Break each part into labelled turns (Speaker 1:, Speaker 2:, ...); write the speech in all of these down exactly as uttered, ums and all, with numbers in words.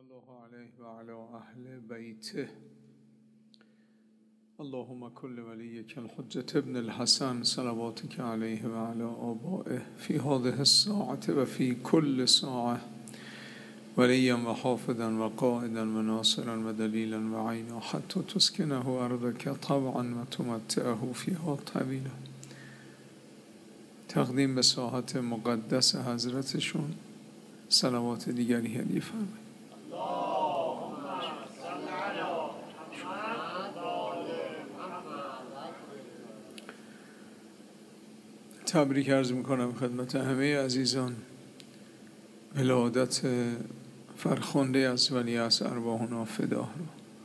Speaker 1: الله عليه وعلى أهل بيته. اللهم كل وليك الحجة ابن الحسن صلواتك عليه وعلى آبائه في هذه الساعة وفي كل ساعة وليا وحافظا وقائدا وناصرا ودليلا وعينا حتى تسكنه أرضك طوعا وتمتعه فيها طويلا. تقدیم به ساحت مقدس حضرتشون صلوات دیگری هدیه فرمایید. تبریک عرض میکنم خدمت همه عزیزان ولادت فرخنده از ولی از ارواحنا فدا رو.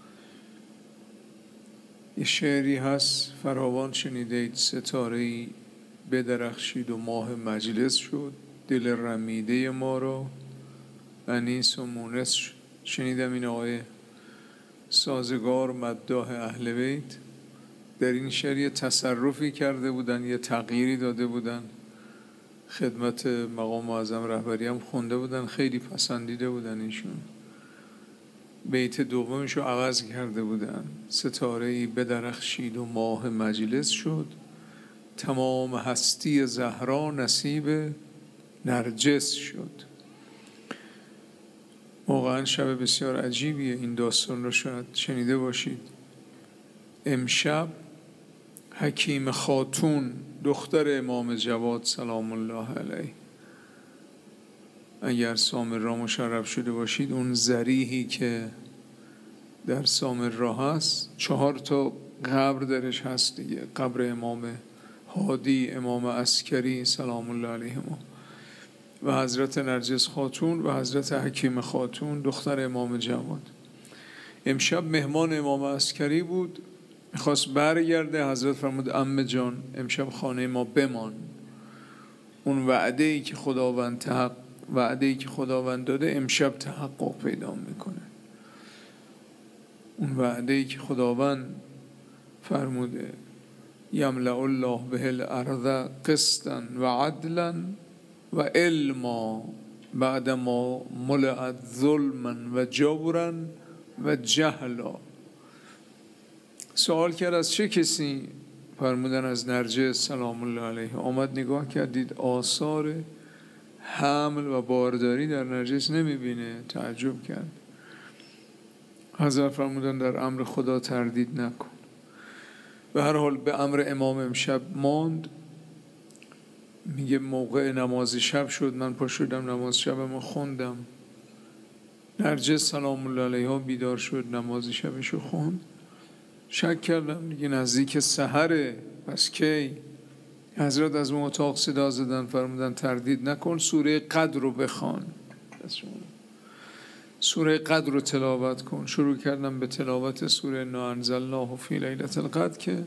Speaker 1: یه شعری هست فراوان شنیدید: ستاره‌ای بدرخشید و ماه مجلس شد، دل رمیده ما را انیس و مونس شد. شنیدم این آقای سازگار مداح اهل بیت در این شعر یه تصرفی کرده بودن، یه تغییری داده بودن، خدمت مقام معظم رهبری هم خونده بودن، خیلی پسندیده بودن. ایشون بیت دومش رو عوض کرده بودن: ستاره‌ای بدرخشید و ماه مجلس شد، تمام هستی زهرا نصیب نرجس شد. واقعا شب بسیار عجیبیه. این داستان رو شاید شنیده باشید. امشب حکیم خاتون دختر امام جواد سلام الله علیه، اگر سامرا مشرف شده باشید، اون ذریحی که در سامرا هست چهار تا قبر درش هست دیگه. قبر امام هادی، امام عسکری سلام الله علیهما و حضرت نرجس خاتون و حضرت حکیم خاتون دختر امام جواد. امشب مهمان امام عسکری بود، میخواست برگرده. حضرت فرمود عمه جان امشب خانه ما بمان. اون وعده ای که خداوند تحقق وعده ای که خداوند داده امشب تحقق پیدا میکنه. اون وعده ای که خداوند فرموده یملأ الله به الارض قسطا و عدلا و علما بعد ما ملئت ظلما و جورا و جهلا. سوال کرد از چه کسی؟ فرمودن از نرجس سلام الله علیه. آمد نگاه کردید آثار حمل و بارداری در نرجس نمیبینه. تعجب کرد. حضرت فرمودن در امر خدا تردید نکن. به هر حال به امر امام امشب ماند. میگه موقع نماز شب شد، من پا شدم نماز شبمو خوندم. نرجس سلام الله علیها بیدار شد، نماز شبشو خوند. شک کردم دیگه نزدیک سحره، پس کی؟ حضرت از اون اتاق صدا زدن، فرمودن تردید نکن، سوره قدر رو بخوان، سوره قدر رو تلاوت کن. شروع کردم به تلاوت سوره انا انزلناه فی لیلة القدر که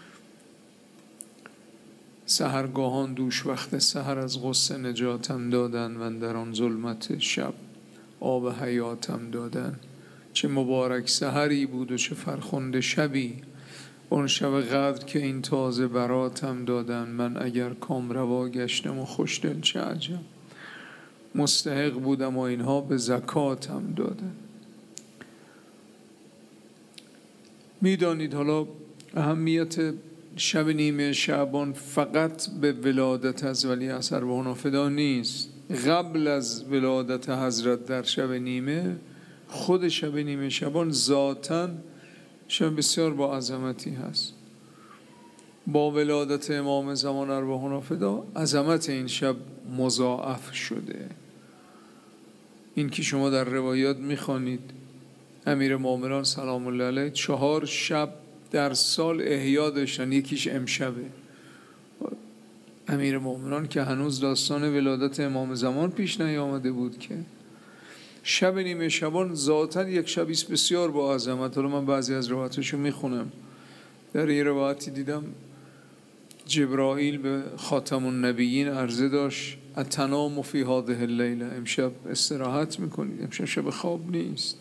Speaker 1: سحرگاهان دوش وقت سحر از غصه نجاتم دادن و در آن ظلمت شب آب حیاتم دادن. چه مبارک سحری بود و چه فرخنده شبی، اون شب قدر که این تازه براتم دادن. من اگر کامروا گشتم و خوشدل چه عجب، مستحق بودم و اینها به زکاتم دادن. میدانید حالا اهمیت شب نیمه شعبان فقط به ولادت از ولی از ارواحنا فدا نیست. قبل از ولادت حضرت در شب نیمه، خود شب نیمه شعبان ذاتاً شب بسیار با عظمتی هست. با ولادت امام زمان ارواحنا فدا عظمت این شب مضاعف شده. این که شما در روایات میخوانید امیر مومنان سلام الله علیه چهار شب در سال احیا داشتن، یکیش امشبه. امیر مومنان که هنوز داستان ولادت امام زمان پیش نیامده بود که. شب نیمه شبان ذاتاً یک شبیست بسیار با عظمت. حالا من بعضی از روایاتشو میخونم. در یه روایتی دیدم جبرائیل به خاتم النبیین عرضه داشت اتنام فی هذه اللیله، امشب استراحت میکنید، امشب شب خواب نیست.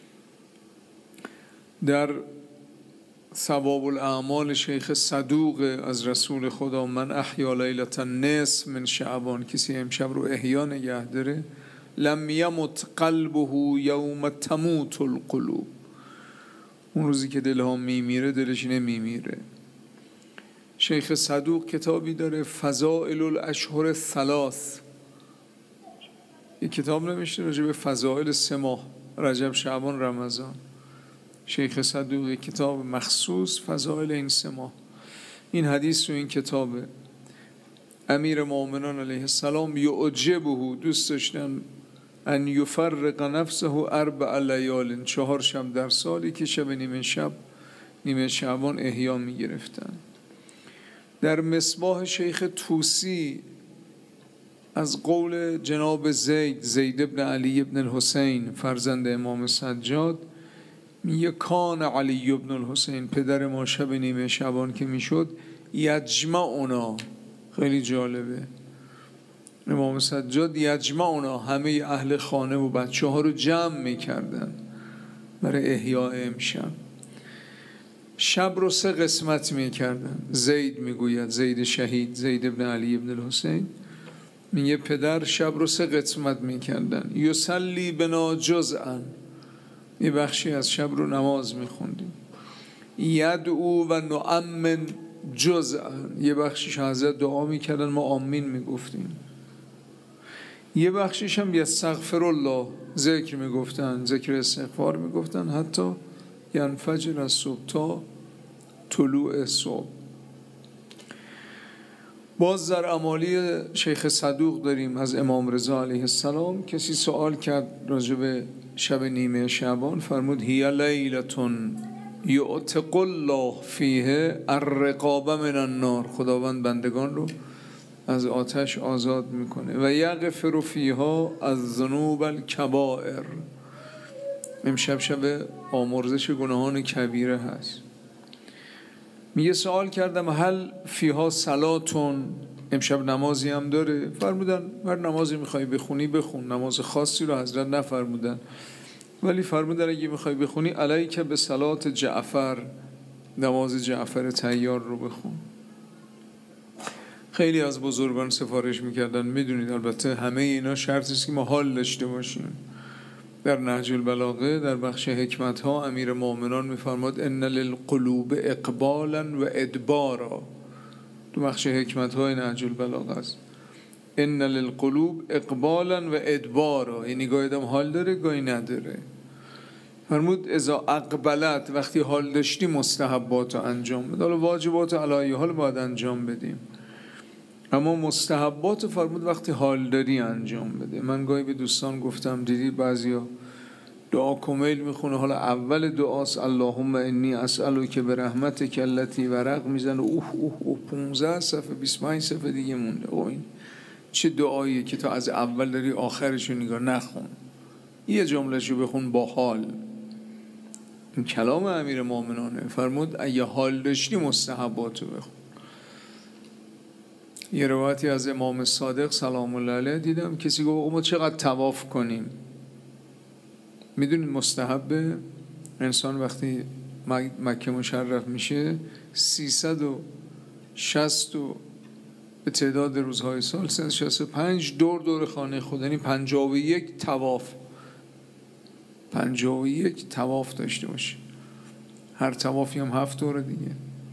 Speaker 1: در ثواب الاعمال شیخ صدوق از رسول خدا من احیا لیلة النصف من شعبان، کسی امشب رو احیا نگه داره لم یمت قلبه یوم تموت القلوب. اون روزی که دلها میمیره دلش نمیمیره. شیخ صدوق کتابی داره فضائل الاشهر الثلاث، یک کتاب نوشته راجع به فضائل سه ماه، رجب شعبان رمضان. شیخ صدوق یک کتاب مخصوص فضائل این سه ماه. این حدیث تو این کتابه. امیر مومنان علیه السلام یعجبه، دوست داشتن ان یفرق نفسه اربع لیال، چهار شب در سالی که شب نیمه شب نیمه شعبان احیا می گرفتن. در مصباح شیخ طوسی از قول جناب زید زید ابن علی ابن الحسین فرزند امام سجاد میگه کان علی ابن الحسین پدر ما شب نیمه شعبان که میشد یجمعنا، خیلی جالبه، امام سجاد یجمعنا همه اهل خانه و بچه ها رو جمع میکردن برای احیاء امشب. شب رو سه قسمت میکردن. زید میگوید، زید شهید زید ابن علی ابن الحسین میگه پدر شب رو سه قسمت میکردن. یصلی بنا جزءا، یه بخشی از شب رو نماز میخوندیم. یدعو و نؤمن جزءا، یه بخشیش حضرت دعا میکردن ما آمین میگفتیم. یه بخشیش هم یستغفر الله، ذکر میگفتن، ذکر استغفار میگفتن حتی ینفجر از صبح تا طلوع صبح. باز در امالی شیخ صدوق داریم از امام رضا علیه السلام. کسی سوال کرد راجع به شب نیمه شعبان، فرمود هی لیلتون یعتق الله فیه الرقاب من النار، خداوند بندگان رو از آتش آزاد میکنه. و یغفر فیها از ذنوب الکبائر، امشب شب آمرزش گناهان کبیره هست. میگه سوال کردم هل فیها صلاتون، امشب نمازی هم داره؟ فرمودن هر نمازی میخوای بخونی بخون، نماز خاصی رو حضرت نفرمودن، ولی فرمودن اگه میخوای بخونی علیک به صلات جعفر، نماز جعفر طیار رو بخون. خیلی از بزرگان سفارش میکردن، میدونید البته همه اینا شرطی است که ما حال داشته باشیم. در نهج البلاغه در بخش حکمت ها امیر مومنان میفرماد ان للقلوب اقبالا و ادبارا، تو بخش حکمت های نهج البلاغه است. ان للقلوب اقبالا و ادبارا، یعنی گاهی آدم حال داره گاهی نداره. فرمود اذا اقبلت، وقتی حال داشتی مستحبات رو انجام بده، حالا واجبات علی حال باید انجام بدیم، اما مستحبات فرمود وقتی حال داری انجام بده. من گاهی به دوستان گفتم دیدی بعضیا دعا کمیل میخونه، حالا اول دعاست اللهم انی اسألک برحمتک التی ورق میزنه اوه اوه اوه پانزده صفحه بیست و پنج صفحه دیگه مونده. اوه این چه دعاییه که تا از اول داری آخرشو نگاه نخون، یه جملهشو بخون با حال. این کلام امیر مومنانه، فرمود اگه حال داشتی مستحباتو بخون. یه روایتی از امام صادق سلام الله علیه دیدم کسی گفت ما چقدر طواف کنیم؟ میدونید مستحب انسان وقتی مکه مشرف میشه سیصد و شصت و به تعداد روزهای سال سیصد و شصت و پنج دور دور خانه خدا، یعنی پنجاه و یک طواف، پنجاه و یک طواف داشته باشه. هر طوافی هم هفت دور دیگه.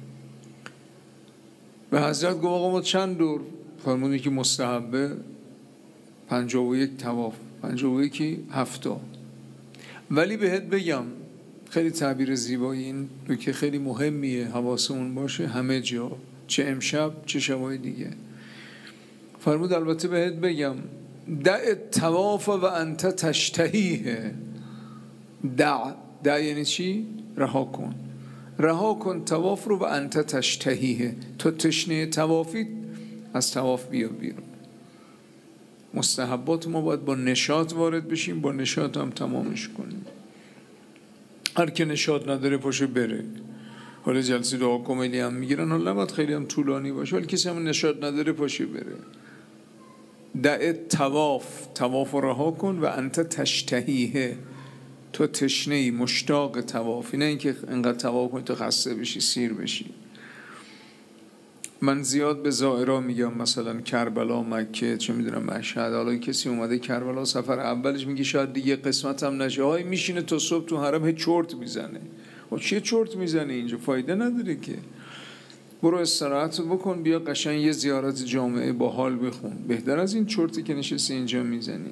Speaker 1: به حضرت گفت آقا ما چند دور؟ فرمودی که مستحبه پنجاه و یک طواف، پنجاه و یکی هفتا. ولی بهت بگم خیلی تعبیر زیبایی، این که خیلی مهمیه حواسمون باشه همه جا، چه امشب چه شبای دیگه. فرمود البته بهت بگم دع الطواف و انت تشتهیه. دع دع یعنی چی؟ رها کن، رها کن طواف رو و انت تشتهیه، تو تشنه طوافی از طواف بیا بیرون. مستحبات ما باید با نشاط وارد بشیم، با نشاط هم تمامش کنیم. هر که نشاط نداره پاشه بره. حالا جلسه دعا کمیلی هم میگیرن، حالا نباید خیلی هم طولانی باشه، ولی کسی هم نشاط نداره پاشه بره. دع طواف، طواف رو رها کن و انت تشتهیه، تو تشنهی مشتاق طوافی، نه اینکه انقدر طواف کنی تو خسته بشی سیر بشی. من زیاد به زائرا میگم، مثلا کربلا، مکه، چه میدونم مشهد. حالا کسی اومده کربلا سفر اولش، میگه شاید دیگه قسمت هم نشه، های میشینه تا صبح تو حرم، هی چرت میزنه. و چیه چرت میزنه اینجا؟ فایده نداره که. برو استراحت بکن، بیا قشنگ یه زیارت جامعه با حال بخون، بهتر از این چرتی که نشستی اینجا میزنی.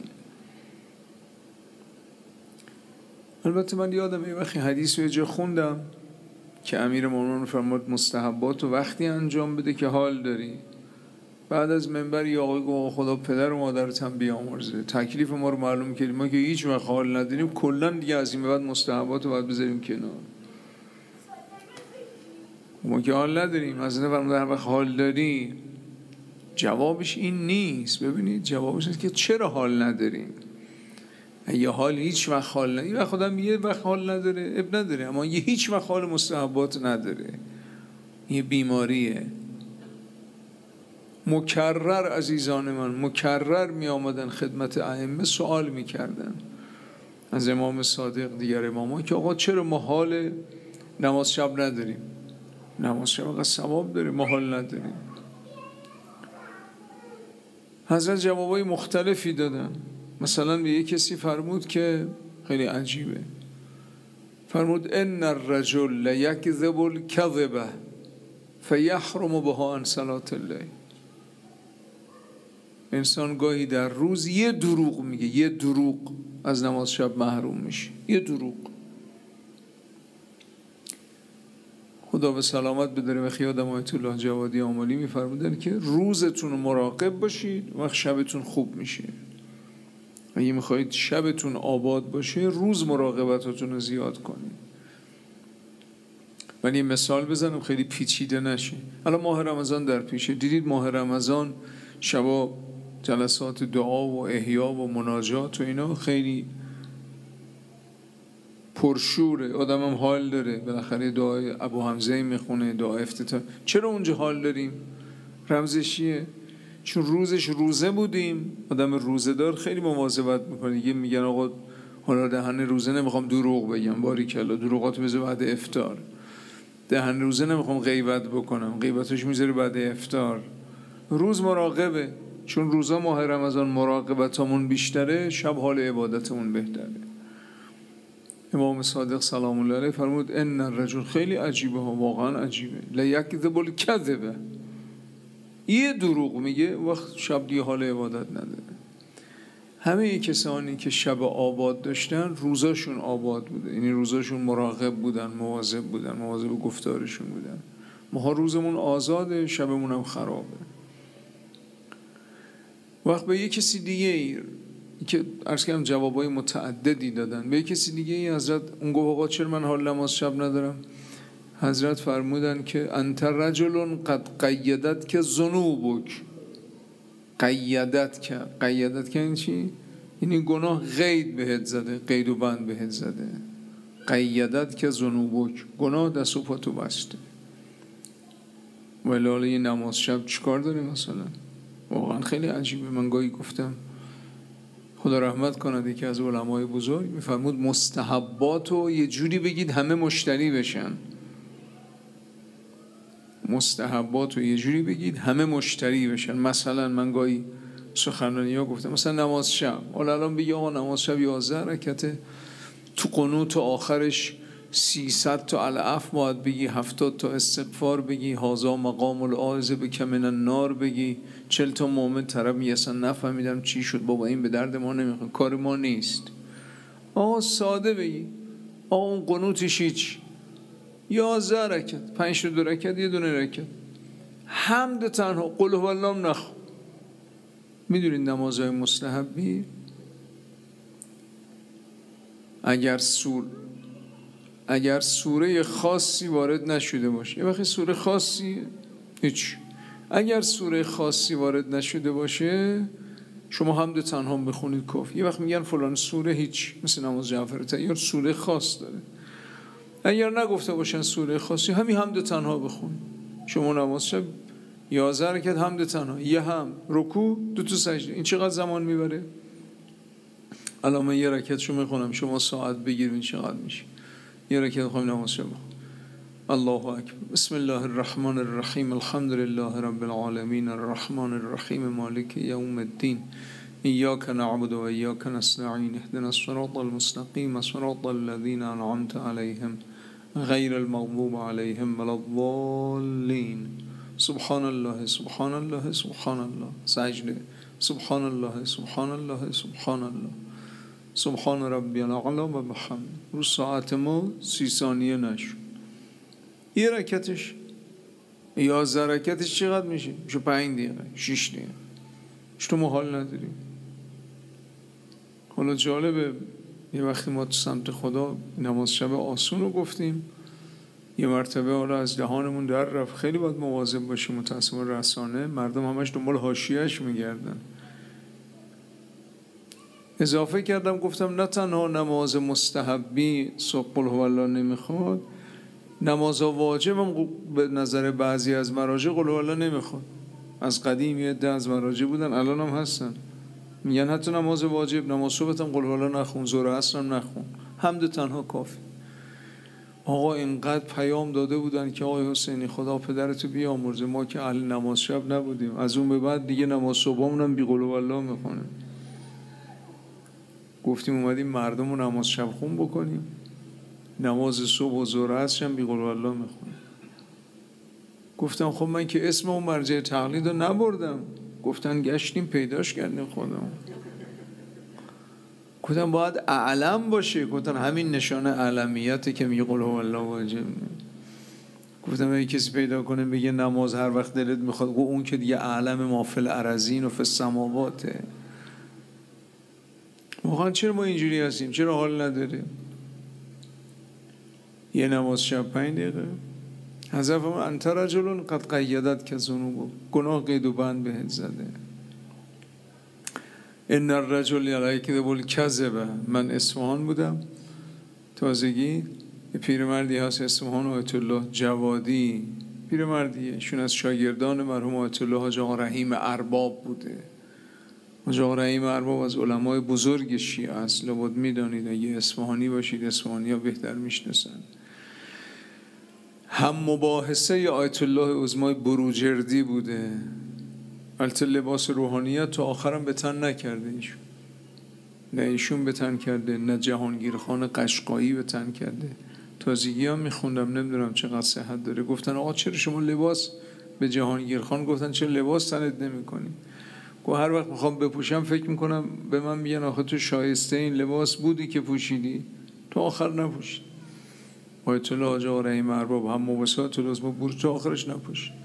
Speaker 1: البته من یادم یه وقتی حدیث رو یه جا خوندم که امیر مومنین فرمود مستحبات و وقتی انجام بده که حال داری. بعد از منبر یه آقای گفت خدا پدر و مادرت هم بیامرزه، تکلیف ما رو معلوم کردیم، ما که هیچ وقت حال نداریم، کلا دیگه از این بعد مستحبات رو باید بذاریم کنار. ما که حال نداریم. از این فرمود هر وقت حال داری، جوابش این نیست. ببینید جوابش اینه که چرا حال نداریم. یه حال هیچ وقت حال نداره، و خودم یه وقت حال نداره اب نداره، اما یه هیچ وقت حال مستحبات نداره، یه بیماریه. مکرر عزیزان من، مکرر می آمدن خدمت ائمه سوال می کردن از امام صادق، دیگر اماما، که آقا چرا ما حال نماز شب نداریم؟ نماز شب آقا ثواب داره، ما حال نداریم. حضرت جوابای مختلفی دادن. مثلا به یک کسی فرمود که خیلی عجیبه، فرمود ان الرجل لیکذب الکذبه فیحرم بها عن صلاة الليل. انسان گاهی در روز یه دروغ میگه، یه دروغ از نماز شب محروم میشه، یه دروغ. خدا به سلامت بداره. و خیادم آیت الله جوادی آملی میفرمودن که روزتون مراقب باشید، وقت شبتون خوب میشه. اگه میخواید شبتون آباد باشه، روز مراقبتاتون رو زیاد کنید. من یه مثال بزنم خیلی پیچیده نشه. الان ماه رمضان در پیشه، دیدید ماه رمضان شبا جلسات دعا و احیا و مناجات و اینا خیلی پرشوره، آدم هم حال داره. بالاخره دعای ابو حمزه میخونه، دعا افتتاح. چرا اونجا حال داریم؟ رمزشیه، چون روزش روزه بودیم. آدم روزه دار خیلی مواظبت میکنه. یه میگن آقا حالا دهن روزه نمیخوام دروغ بگم، باریکلا دروغاتو بذار بعد افطار. دهن روزه نمیخوام غیبت بکنم، غیبتش میذاری بعد افطار. روز مراقبه، چون روزا ماه رمضان مراقبتمون بیشتره، شب حال عبادتمون بهتره. امام صادق سلام الله علیه فرمود ان الرجل، خیلی عجیبه ها، واقعا عجیبه، لیکذب الکذبه، یه دروغ میگه وقت شب دیگه حال عبادت نداره. همه کسانی که شب آباد داشتن روزاشون آباد بوده، یعنی روزاشون مراقب بودن، مواظب بودن، مواظب گفتارشون بودن. ما روزمون آزاده، شبمون هم خرابه. وقت به یک کسی دیگه ای که عرض کردم جوابای متعددی دادن، به یک کسی دیگه ای حضرت اون گفت آقا چرا من حال نماز شب ندارم؟ حضرت فرمودن که انت رجل قد قیدت که ذنوبک. قیدت که قیدت که این چی؟ یعنی گناه قید بهت زده، قید و بند بهت زده. قیدت که ذنوبک، گناه دست و پاتو بسته. ولی حالا یه نماز شب چیکار داره مثلا؟ واقعا خیلی عجیبه. من گاهی گفتم خدا رحمت کنه یکی از علمای بزرگ میفرمود مستحباتو یه جوری بگید همه مشتری بشن. مستحباتو یه جوری بگید همه مشتری بشن. مثلا من گاهی سخنرانی ها گفتم مثلا نماز شب، حالا الان بگی آقا نماز شب یازده رکعته، تو قنوت آخرش سیصد تا العفو باید بگی، هفتاد تا استغفار بگی، هازا مقام العائذ بک من النار بگی، چل تا مؤمن طرف می اصلا نفهمیدم چی شد بابا، این به درد ما نمیخوره، کار ما نیست. آقا ساده بگی آقا اون قنوتش هیچ، یازده رکعت، پنج تا دو رکعت، یه دونه رکعت، حمد تنها، قل هو الله نخو. میدونید نمازهای مستحبی اگر سور اگر سوره خاصی وارد نشده باشه، یه وقتی سوره خاصی هیچ، اگر سوره خاصی وارد نشده باشه شما حمد تنها بخونید کافی. یه وقت میگن فلان سوره هیچ، مثل نماز جعفر طیار سوره خاص داره. اگر نگفته باشن سوره خاصی، همین حمد تنها بخون. شما نماز شب یازده رکعت حمد تنها، یه هم رکوع، دو تا سجده، این چقدر زمان میبره؟ الان من یه رکعت شو میخونم، شما ساعت بگیر این چقدر میشه. یه رکعت خواهیم نماز شب بخون. الله اکبر. بسم الله الرحمن الرحیم. الحمد لله رب العالمین الرحمن الرحیم مالک یوم الدین. ایاک نعبد و ایاک نستعین. اهدنا الصراط المستقیم صراط الذین انعمت علیهم غیر المغضوب علیهم ولا الضالین. سبحان الله سبحان الله سبحان الله. سجده. سبحان الله سبحان الله سبحان الله. سبحان ربی الاعلی و بحمد. رو ساعت ما سی ثانیه نشد. یه رکتش یازده رکتش چقدر میشه؟ میشه پنج دقیقه، شش دقیقه. تو ما حال نداریم. حالا جالبه یه وقتی ما تو سمت خدا نماز شب آسون رو گفتیم، یه مرتبه حالا از دهانمون در رفت. خیلی باید مواظب باشیم. متأسفانه رسانه مردم همش دنبال حاشیه‌اش میگردن. اضافه کردم گفتم نه تنها نماز مستحبی صبح قل هو الله نمیخواد، نماز واجب هم به نظر بعضی از مراجع قل هو الله نمیخواد. از قدیم یه عده از مراجع بودن، الان هم هستن، میگن حتی نماز واجب، نماز صبح هم قل هو الله نخون، ظهر عصر هم نخون، حمد تنها کافی. آقا اینقدر پیام داده بودن که آقای حسینی خدا پدرتو بیامرزه، ما که اهل نماز شب نبودیم، از اون به بعد دیگه نماز صبحمون هم بی قل هو الله میخونیم. گفتیم اومدیم مردم رو نماز شب خون بکنیم، نماز صبح و ظهر عصر هم بی قل هو الله میخونیم. گفتم خب من که اسم اون مرجع تقلید رو نبردم. گفتن گشتیم پیداش کردیم خودمون. گفتم باید اعلم باشه. گفتن همین نشانه اعلمیته که میگه قل هو الله واجب. گفتم اگه کسی پیدا کنه بگه نماز هر وقت دلت میخواد، گفت اون که دیگه اعلم ما فی الارضین و فی السماواته. واقعا چرا ما اینجوری هستیم؟ چرا حال نداریم؟ یه نماز شب پنج دقیقه. حذف ما انت رجل قد قیدت که ذنوب، گناه قید و بند بهت زده. ان الرجل یکذب الکذب. من اصفهان بودم تازگی، یه پیرمردی هست اصفهان، آیت الله جوادی، پیرمردیه، ایشون از شاگردان مرحوم آیت الله حاج آقا رحیم ارباب بوده. حاج آقا رحیم ارباب از علمای بزرگ شیعه است، لابد میدانید، اگه اصفهانی باشید اصفهانی ها بهتر میشناسن. هم مباحثه آیت الله عظمای بروجردی بوده. البته لباس روحانیت تا آخرم به تن نکرده ایشون، نه ایشون به تن کرده، نه جهانگیر خان قشقایی به تن کرده. تازگی هم میخوندم، نمیدونم چقدر صحت داره، گفتن آقا چرا شما لباس به جهانگیر خان، گفتن چرا لباس تنت نمی کنی؟ گفت هر وقت میخوام بپوشم فکر میکنم به من میگن آخه تو شایسته این لباس بودی که پوشیدی، تو آخر نپوشید. آیت الله حاج آقا رحیم ارباب هم مباحثات لازم بود تو آخرش نپوشید.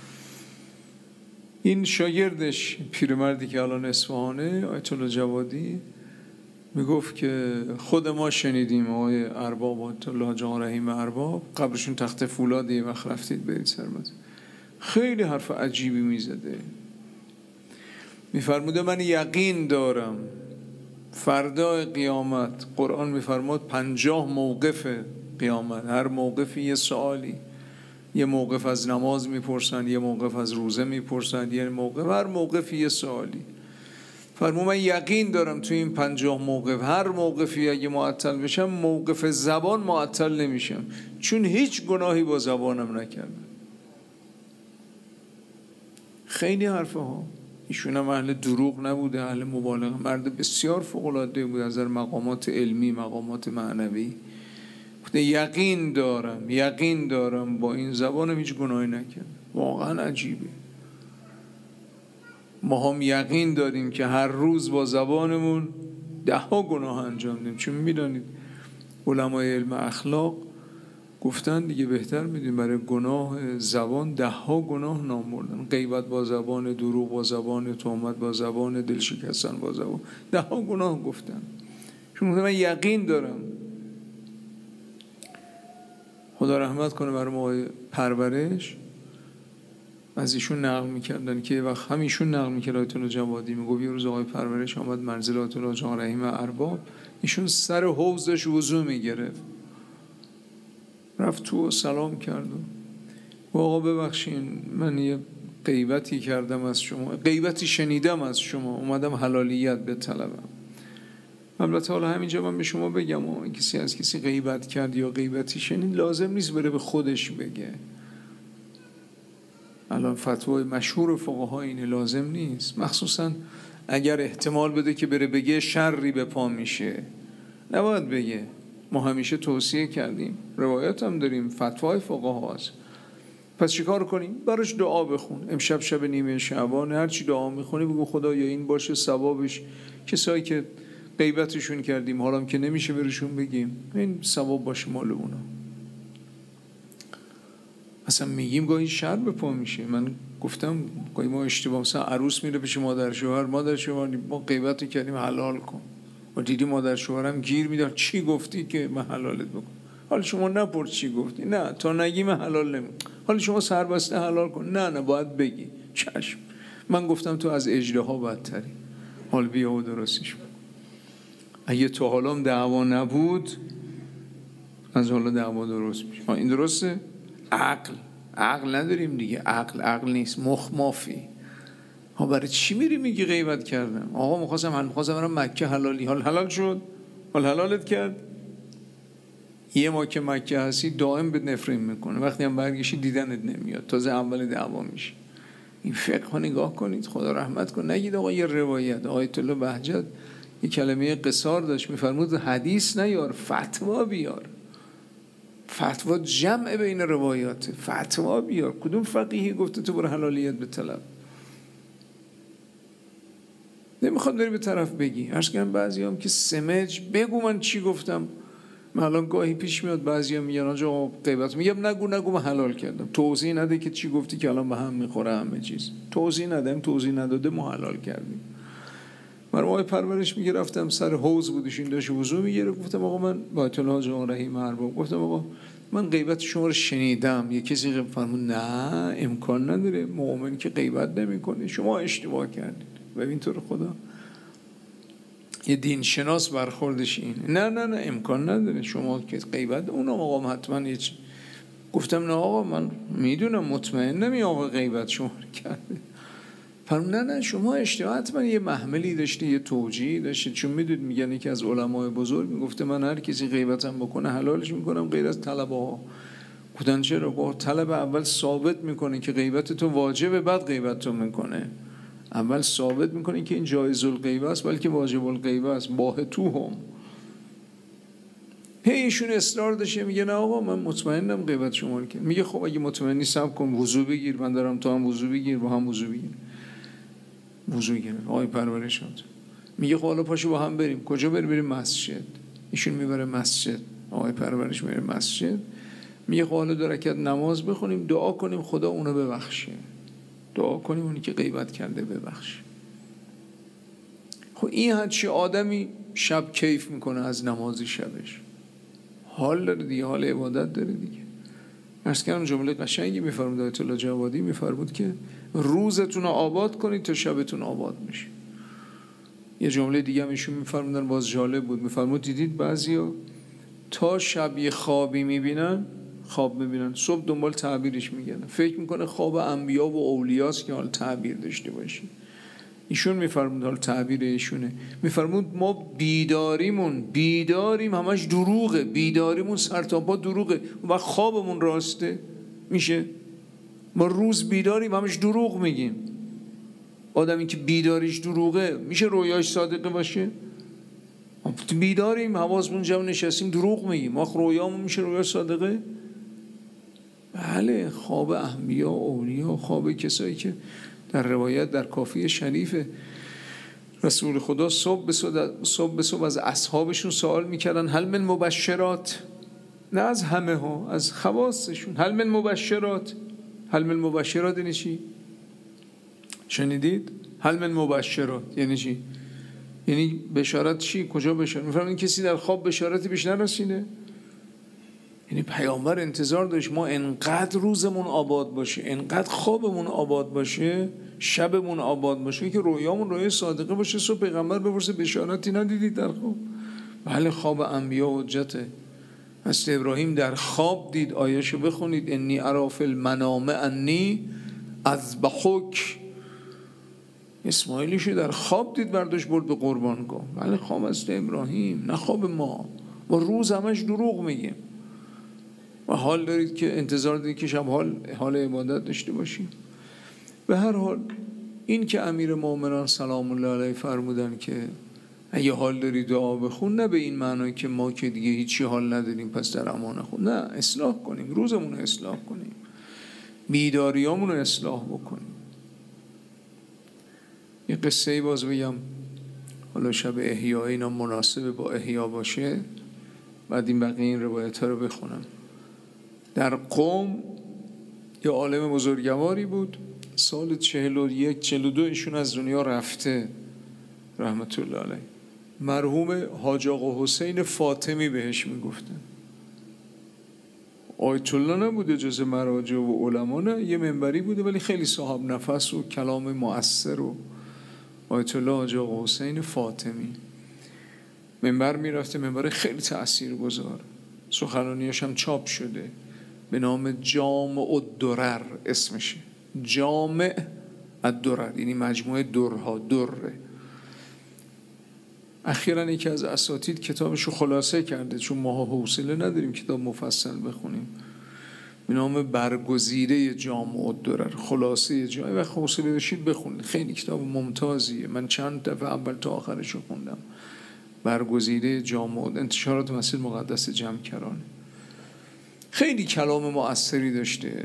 Speaker 1: این شاگردش پیرمردی که الان اصفهانه، آیت الله جوادی، میگفت که خود ما شنیدیم آقای ارباب، آیت الله حاج آقا رحیم ارباب، قبرشون تخت فولاده، یه وقت رفتید برید سرمد، خیلی حرف عجیبی میزده. میفرموده من یقین دارم فردا قیامت، قرآن میفرماد پنجاه موقف قیامت، هر موقفی یه سوالی، یه موقف از نماز میپرسن، یه موقف از روزه میپرسن، یه موقف، هر موقفی یه سوالی. فرمود من یقین دارم تو این پنجاه موقف هر موقفی اگه معطل بشم، موقف زبان معطل نمیشم، چون هیچ گناهی با زبانم نکردم. خیلی حرفه ها. ایشون هم اهل دروغ نبوده، اهل مبالغه، مرد بسیار فوق‌العاده بود از مقامات علمی، مقامات معنوی. یقین دارم یقین دارم با این زبانم هیچ گناهی نکردم. واقعا عجیبه. ما هم یقین داریم که هر روز با زبانمون ده ها گناه انجام دیم، چون میدانید علمای علم اخلاق گفتن دیگه بهتر میدونیم برای گناه زبان ده ها گناه نام بردن. غیبت با زبان، دروغ با زبان، تهمت با زبان، دل شکستن با زبان، ده ها گناه گفتن. چون من یقین دارم. خدا رحمت کنه برای ما پرورش، از ایشون نقل میکردن که وقت هم ایشون نقل میکرد، آیت الله جوادی میگفت یه روز آقای پرورش آمد منزل آیت الله حاج آقا رحیم ارباب، ایشون سر حوضش وضو میگرفت، رفت تو و سلام کرد و آقا ببخشین من یه غیبتی کردم از شما، غیبتی شنیدم از شما، اومدم حلالیت به طلبم. البته حالا همینجا من به شما بگم و کسی از کسی غیبت کرد یا غیبتی شنید لازم نیست بره به خودش بگه. الان فتوای مشهور فقها اینه، لازم نیست، مخصوصا اگر احتمال بده که بره بگه شری به پا میشه، نباید بگه. ما همیشه توصیه کردیم، روایت هم داریم، فتوای فقها هست. پس چیکار کنیم؟ براش دعا بخون. امشب شب نیمه شعبان هر چی دعا میخونی بگو خدایا این باشه ثوابش، کسایی که غیبتشون کردیم حالا که نمیشه برشون بگیم، این ثواب باشه مال اونا. اصلا میگیم گاهی شر به پا میشه. من گفتم گاهی ما اشتباه، مثلا عروس میره پیش مادر شوهر، مادر شوهر ما غیبت کردیم حلال کن، و دیدی مادر شوهرم گیر میداد چی گفتی که من حلالت بکن؟ حالا شما نپرس چی گفتی، نه تا نگی من حلال نمی. حالا شما سربسته حلال کن، نه نه باید بگی. چشم، من گفتم تو از اژدها بدتری، حال بیا و درستش کن. اگه تو حالام دعوا نبود از حالا دعوا درست میشه. این درسته؟ عقل عقل نداریم دیگه، عقل عقل نیست، مخ مافی. ها برای چی میری میگی غیبت کردم؟ آقا میخواستم من میخواستم برم مکه، حلالی، حال حلال شد، حال حلالت کرد. یه ما که مکه هستی دائم به نفرین میکنه، وقتی هم برگشی دیدنت نمیاد، تازه اول دعوا میشه. این فقه ها نگاه کنید، خدا رحمت کن. نگید آقا یه روایت، آیت الله بهجت یه کلمه قصار داشت، میفرمود حدیث نیار، فتوا بیار. فتوا جمع بین روایات، فتوا بیار. کدوم فقیهی گفته تو برو حلالیت به طلب؟ نمیخواد بری به طرف بگی. عرض کردم بعضی هم که سمج بگو من چی گفتم. من الان گاهی پیش میاد بعضی هم میگن آقا غیبت، میگم نگو نگو من حلال کردم. توضیح نده که چی گفتی که الان به هم میخوره همه چیز. توضیح ندیم، توضیح نداده ما حلال کردیم. من آقای پرورش میگه رفتم سر حوض بودش، این داشت وضو میگیره، گفتم آقا من با اطلاع جان رحیم ارباب، گفتم آقا من غیبت شما رو شنیدم. یه کسی فرمود نه امکان نداره، مؤمن که غیبت نمیکنه، شما اشتباه کردید. ببین تو رو خدا یه دین شناس برخوردش اینه. نه نه نه امکان نداره، شما که غیبت اونم آقا حتما یه چی. گفتم نه آقا من میدونم مطمئن نمی آقا غیبت شما کرده. فرمود نه نه شما اشتباه، حتما یه محملی داشته، یه توجیهی داشته، چون میدونید میگن یکی از علمای بزرگ میگفته من هر کسی غیبتم بکنه حلالش میکنم غیر از طلبه ها. گفتن چرا؟ با طلب اول ثابت میکنه که غیبت تو واجبه، بعد غیبت تو میکنه. اول ثابت میکنه که این جایز الغیبه است بلکه واجب الغیبه است. باه تو هم هی ایشون اصرار داشته، میگه نه آقا من مطمئنم غیبت شما رو کرد. میگه خب اگه مطمئنی صبر کن وضو بگیر، من دارم تو هم وضو بگیر، با هم وضو بگیر. وضو گرفت آقای پرورشات. میگه خب حالا پاشو با هم بریم. کجا بریم؟ بریم مسجد. ایشون میبره مسجد، آقای پرورش میبره مسجد. میگه خب حالا دو رکعت نماز بخونیم، دعا کنیم خدا اونو ببخشه، دعا کنیم اونی که غیبت کرده ببخشه. خب این هرچی آدمی شب کیف میکنه از نماز شبش، حال داره دیگه، حال عبادت داره دیگه. عرض کردم جمله قشنگی میفرمود آیت الله جوادی، میفرمود که روزتون رو آباد کنید تا شبتون آباد میشه. یه جمله دیگه هم ایشون میفرمودن باز جالب بود، میفرمود دیدید بعضیا تا شب یه خوابی میبینن، خواب میبینن، صبح دنبال تعبیرش میگردن، فکر میکنه خواب انبیا و اولیاست که حال تعبیر داشته باشی. ایشون میفرمود، حال تعبیر ایشونه، میفرمود ما بیداریمون بیداریم همش دروغه، بیداریمون سر تا پا دروغه و خوابمون راسته. میشه ما روز بیداریم همش دروغ میگیم. آدمی که بیداریش دروغه میشه رویاش صادقه باشه؟ بیداریم حواسمون جمع نشستیم دروغ میگیم، ما رویامون میشه رویاش صادقه؟ بله، خواب انبیا و اولیا، خواب کسایی که در روایت در کافی شریف رسول خدا صبح به صبح, صبح, به صبح از اصحابشون سوال میکردن هل من مبشرات، نه از همه ها، از خواصشون، هل من مبشرات. هل من مبشرات یعنی چی؟ شنیدید؟ هل من مبشرات یعنی چی؟ یعنی بشارت چی؟ کجا بشارت؟ میفرمایید کسی در خواب بشارتی بهش نرسیده؟ یعنی پیامبر انتظار داشت ما انقدر روزمون آباد باشه، انقدر خوابمون آباد باشه، شبمون آباد باشه که رویامون روی صادقه باشه. صبح پیغمبر بپرسه بشارتی ندیدید در خواب؟ بله، خواب انبیا حجته. حضرت ابراهیم در خواب دید، آیه‌شو بخونید، انی اری فی المنام انی اذبحک. اسماعیلیش در خواب دید برداشت برد به قربانگاه. بله خواب است ابراهیم، نه خواب ما. ما روز همش دروغ میگیم و حال دارید که انتظار دارید که شب حال حال عبادت داشته باشیم. به هر حال این که امیر مومنان سلام الله علیه فرمودن که اگه حال داری دعا بخون، نه به این معنی که ما که دیگه هیچی حال نداریم پس در امان خود، نه، اصلاح کنیم، روزمون رو اصلاح کنیم، بیداریامون رو اصلاح بکنیم. یه قصه ای باز بگم، حالا شب احیا اینا مناسب با احیا باشه، بعد این بقیه این روایت ها رو بخونم. در قم یه عالم بزرگواری بود، سال چهل و یک چهل و دو ایشون از دنیا رفته رحمت الله علیه. مرحوم حاج آقا حسین فاطمی بهش میگفتن. آیت الله نبوده جز مراجع و علما، نه، یه منبری بوده ولی خیلی صاحب نفس و کلام مؤثر. و آیت الله حاج آقا حسین فاطمی منبر میرفته، منبر خیلی تاثیرگذار، سخنرانیاش هم چاپ شده به نام جامع الدرر اسمشه، جامع الدرر یعنی مجموعه درها، دره. اخیراً یکی از اساتید کتابشو خلاصه کرده، چون ما حوصله نداریم کتاب مفصل بخونیم، به نام برگزیده جامع الدرر، خلاصه جامع. و حوصله داشتید بخونید، خیلی کتاب ممتازیه، من چند دفعه اول تا آخرشو خوندم. برگزیده جامع، انتشارات مسجد مقدس جمکران. خیلی کلام مؤثری داشته.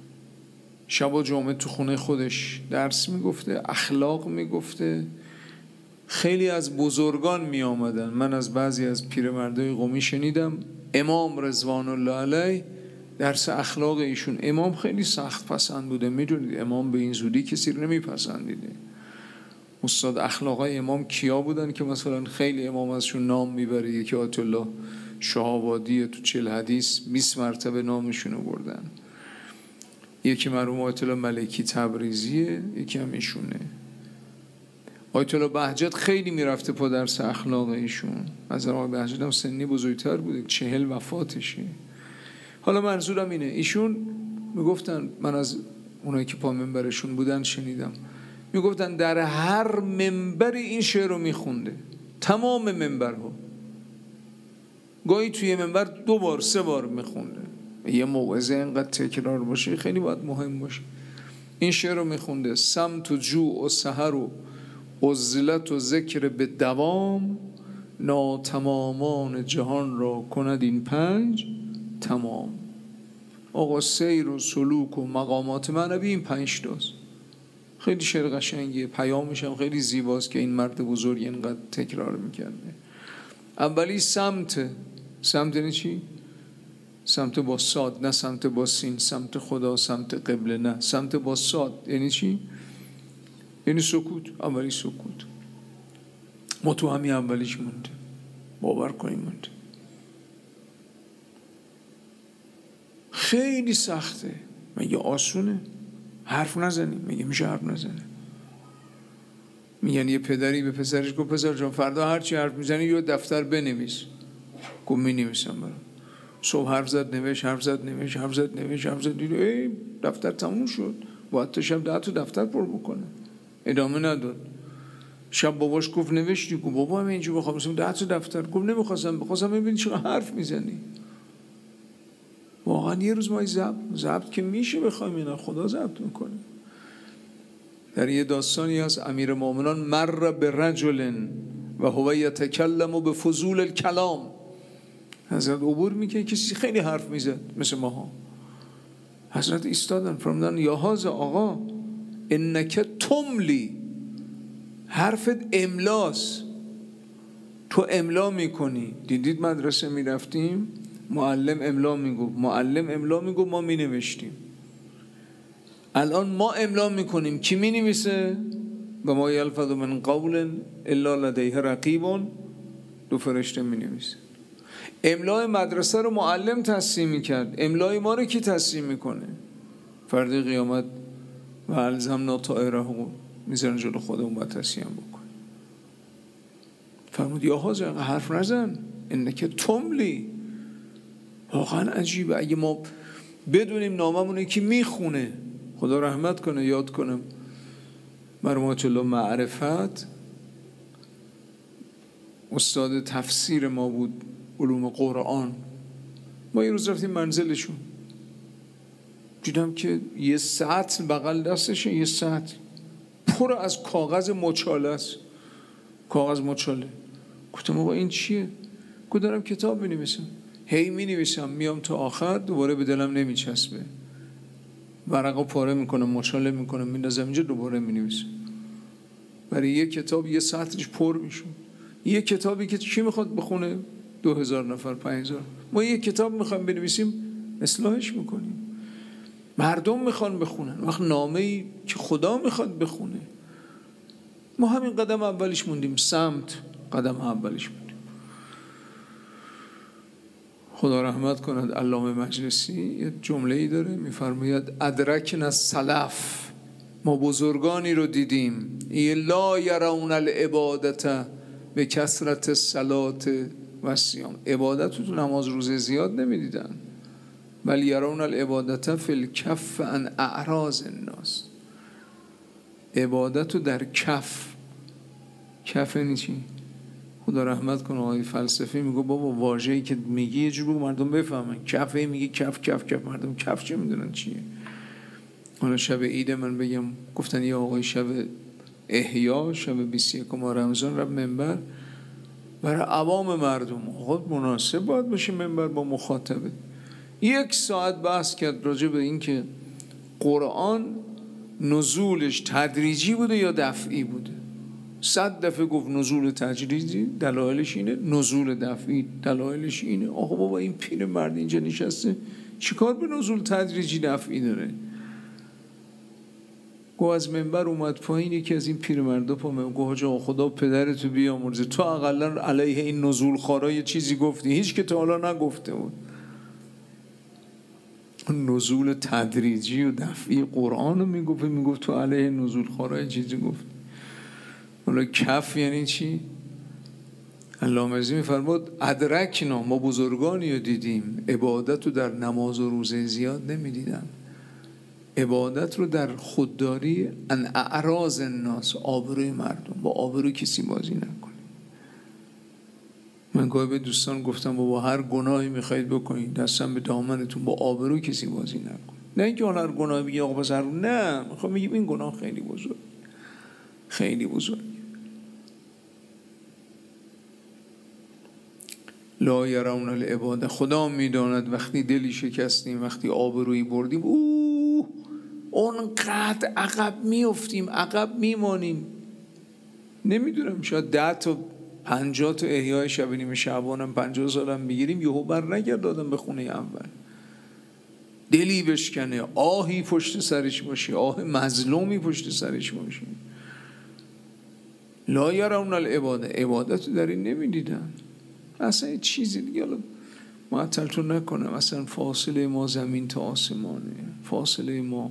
Speaker 1: شب جمعه تو خونه خودش درس میگفته، اخلاق میگفته. خیلی از بزرگان می آمدن. من از بعضی از پیرمردای قمی شنیدم امام رضوان الله علیه درس اخلاق ایشون، امام خیلی سخت پسند بوده، میدونید امام به این زودی کسی رو نمی پسندیده. استاد اخلاقای امام کیا بودن که مثلا خیلی امام ازشون نام میبره؟ یکی آیت الله شهابادی، تو چهل حدیث بیست مرتبه نامشون رو بردن. یکی مرحوم آیت الله ملکی تبریزیه، یکی هم ایشونه. آیت الله بهجت خیلی میرفته پا درس اخلاق ایشون. از آقای بهجت هم سنی بزرگتر بوده، چهل وفاتشه. حالا منظورم اینه، ایشون میگفتن، من از اونایی که پا منبرشون بودن شنیدم، میگفتن در هر منبر این شعر رو میخونده، تمام منبرها. گاهی توی منبر دو بار سه بار میخونده. یه موعظه اینقدر تکرار باشه خیلی باید مهم باشه. این شعر رو میخونده: سمت و جوع و سحر و عزلت و ذکر به دوام، ناتمامان جهان را کند این پنج تمام. آقا سیر و سلوک و مقامات معنوی این پنج تاست. خیلی شعر قشنگیه، پیامش هم خیلی زیباست که این مرد بزرگ اینقدر تکرار میکرده. اولی سمت. سمت یعنی چی؟ سمت با صاد، نه سمت با سین، سمت خدا، سمت قبله، نه، سمت با صاد یعنی چی؟ یعنی سکوت. اولی سکوت. ما تو همین اولیش مونده، باور کنیم مونده. خیلی سخته. مگه آسونه؟ حرف نزنیم. مگه میشه حرف نزنه؟ میگن یه پدری به پسرش گفت پسر جان فردا هر چی حرف میزنی یه دفتر بنویس. گفت مینویسم برام. صبح حرف زد نوشت، حرف زد نوشت، حرف زد نوشت، حرف زد، دید ای دفتر تموم شد. باید تا شب ده تا دفتر پر بکنه. ادامه نداد. شب باباش گفت نوشتی؟ گفت بابا من اینجا بخوام مثلا ده تا دفتر. گفت نمیخواستم، بخواستم ببینی چقدر حرف میزنی. واقعا یه روز ما ضبط ضبط که میشه بخوایم، اینا خدا ضبط میکنه. در یه داستانی از امیر مومنان مر به رجل و هو یتکلم بفضول الکلام. حضرت عبور میکنه، کسی خیلی حرف میزد مثل ماها. حضرت ایستادن فرمودن یا هذا آقا انک تملی، حرفت املاست، تو املا میکنی. دیدید مدرسه میرفتیم معلم املا میگو، معلم املا میگو، ما مینوشتیم. الان ما املا میکنیم، کی مینویسه؟ و ما یلفظ من قول الا لدیه رقیب، دو فرشته مینویسه. املای مدرسه رو معلم تصحیح میکرد، املای ما رو کی تصحیح میکنه؟ فردا قیامت و الزمنا طائره میذارن جلو خودمون باید تصحیح بکنه. فرمود یا حاضر حرف نزن، انک تملی. واقعا عجیبه. اگه ما بدونیم ناممونه که میخونه، خدا رحمت کنه، یاد کنم مرحوم الله معرفت استاد تفسیر ما بود، علوم قرآن. ما یه روز رفتیم منزلشون، دیدم که یه سطل بغل دستشه، یه سطل پر از کاغذ مچاله است، کاغذ مچاله. گفتم آقا این چیه؟ گفت دارم کتاب می‌نویسم. هی می‌نویسم میام تا آخر دوباره به دلم نمیچسبه، ورقا پاره میکنم، مچاله میکنم، میندازم اینجا، دوباره می‌نویسم. برای یه کتاب یه سطلش پر میشه. یه کتابی که کی میخواد بخونه؟ دو هزار نفر، پنج هزار. ما یه کتاب میخوایم بنویسیم اصلاحش میکنیم. مردم میخوان بخونن، وقت نامه‌ای که خدا میخواد بخونه. ما همین قدم اولیش موندیم، سمت قدم اولیش موندیم. خدا رحمت کند علامه مجلسی یه جمله‌ای داره میفرماید ادرکنا السلف، ما بزرگانی رو دیدیم، لا یرون العبادت به کثرت الصلات و صیام، عبادت رو تو نماز روزه زیاد نمیدیدن، ولی یرون العبادت فی الکف عن اعراض الناس، عبادت رو در کف. کف یعنی چی؟ خدا رحمت کنه آقای فلسفی میگه بابا واژه‌ای که میگی یه جور مردم بفهمن. کف میگه کف کف کف، مردم کف چه میدونن چیه؟ حالا شب عید من بگم گفتن یه آقای شب احیا شب بیست و یکم رمضان رفت منبر برای عوام مردم، خود مناسب باید باشه منبر با مخاطبه. یک ساعت بحث کرد راجع به این که قرآن نزولش تدریجی بوده یا دفعی بوده. صد دفعه گفت نزول تدریجی دلایلش اینه، نزول دفعی دلایلش اینه. آخه بابا این پیر مرد اینجا نشسته چیکار به نزول تدریجی دفعی داره؟ گو از منبر اومد پایین، یکی از این پیرمردا پا من گفت حاج آقا خدا پدرتو بیامرزه، تو اقلا علیه این نزول خارا یه چیزی گفتی، هیچ که تا حالا نگفته بود. نزول تدریجی و دفعی قرآن رو میگفت، میگفت تو علیه نزول خارا یه چیزی گفتی. حالا کف یعنی چی؟ علامه مجلسی میفرماد ادرکنا، ما بزرگانی رو دیدیم عبادت رو در نماز و روزه زیاد نمیدیدن، عبادت رو در خودداری ان اعراض الناس، آبروی مردم، با آبروی کسی بازی نکنید. من گاهی به دوستان گفتم بابا هر گناهی میخواید بکنید دستم به دامنتون، با آبروی کسی بازی نکنید. نه اینکه هر گناهی بگی آقا بس هر، نه، میخوام میگم این گناه خیلی بزرگ، خیلی بزرگ. لا یرون العباده، خدا میداند وقتی دلی شکستیم، وقتی آبرویی بردیم، اوه اونقدر عقب میافتیم، عقب میمانیم. نمیدونم شاید ده تا پنجاه تا احیای شب نیمه شعبانم پنجاه سالم بگیریم یهو بر نگردادم به خونه اول. دلی بشکنه، آهی پشت سرش باشه، آه مظلومی پشت سرش باشه. لا یرون العباده، عبادت در این نمیدیدن. اصلا یه چیزی دیگه، حالا معطلتون نکنم، اصلا فاصله ما زمین تا آسمانه. فاصله ما